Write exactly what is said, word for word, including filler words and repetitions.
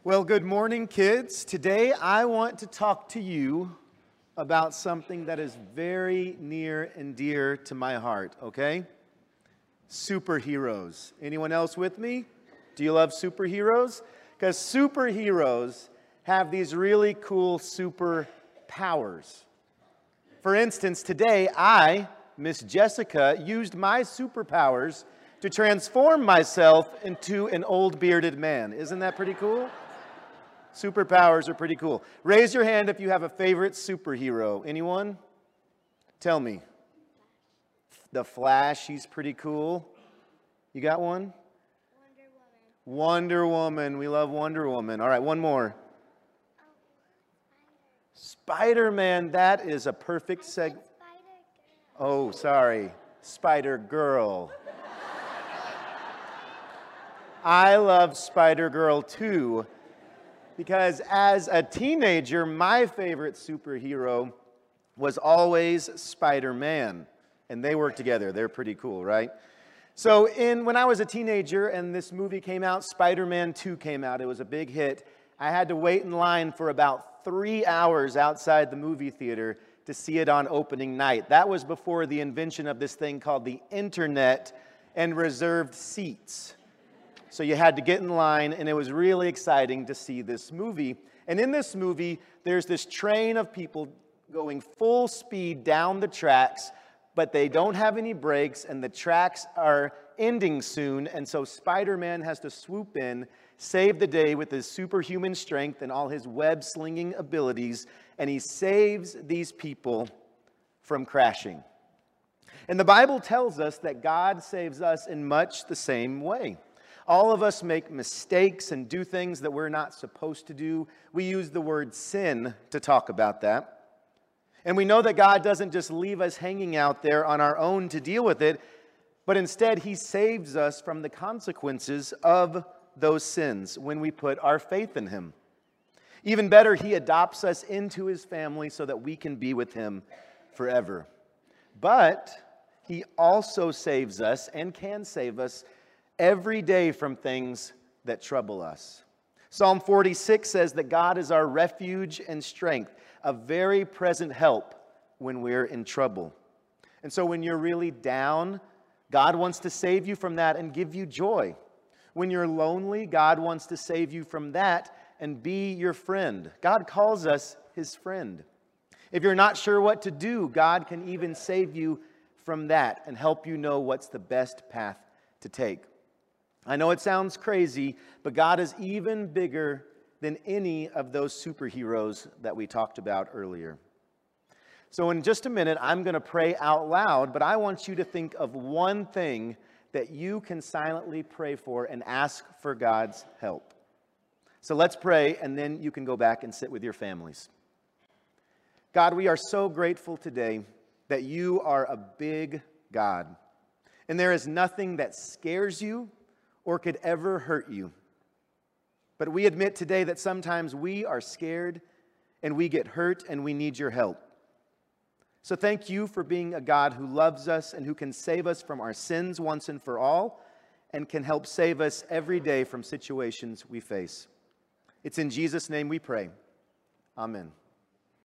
Well, good morning, kids. Today I want to talk to you about something that is very near and dear to my heart, okay? Superheroes. Anyone else with me? Do you love superheroes? Because superheroes have these really cool superpowers. For instance, today I, Miss Jessica, used my superpowers to transform myself into an old bearded man. Isn't that pretty cool? Superpowers are pretty cool. Raise your hand if you have a favorite superhero. Anyone? Tell me. The Flash, he's pretty cool. You got one? Wonder Woman. Wonder Woman. We love Wonder Woman. All right, one more. Oh, Spider-Man, that is a perfect Spider. seg... I said Spider Girl. Oh, sorry. Spider-Girl. I love Spider-Girl too, because as a teenager, my favorite superhero was always Spider-Man. And they work together. They're pretty cool, right? So in, when I was a teenager and this movie came out, Spider-Man two came out. It was a big hit. I had to wait in line for about three hours outside the movie theater to see it on opening night. That was before the invention of this thing called the internet and reserved seats. So you had to get in line, and it was really exciting to see this movie. And in this movie, there's this train of people going full speed down the tracks, but they don't have any brakes, and the tracks are ending soon, and so Spider-Man has to swoop in, save the day with his superhuman strength and all his web-slinging abilities, and he saves these people from crashing. And the Bible tells us that God saves us in much the same way. All of us make mistakes and do things that we're not supposed to do. We use the word sin to talk about that. And we know that God doesn't just leave us hanging out there on our own to deal with it, but instead He saves us from the consequences of those sins when we put our faith in Him. Even better, He adopts us into His family so that we can be with Him forever. But He also saves us and can save us every day from things that trouble us. Psalm forty-six says that God is our refuge and strength, a very present help when we're in trouble. And so when you're really down, God wants to save you from that and give you joy. When you're lonely, God wants to save you from that and be your friend. God calls us His friend. If you're not sure what to do, God can even save you from that and help you know what's the best path to take. I know it sounds crazy, but God is even bigger than any of those superheroes that we talked about earlier. So in just a minute, I'm going to pray out loud, but I want you to think of one thing that you can silently pray for and ask for God's help. So let's pray, and then you can go back and sit with your families. God, we are so grateful today that you are a big God, and there is nothing that scares you or could ever hurt you. But we admit today that sometimes we are scared and we get hurt and we need your help. So thank you for being a God who loves us and who can save us from our sins once and for all and can help save us every day from situations we face. It's in Jesus' name we pray. Amen.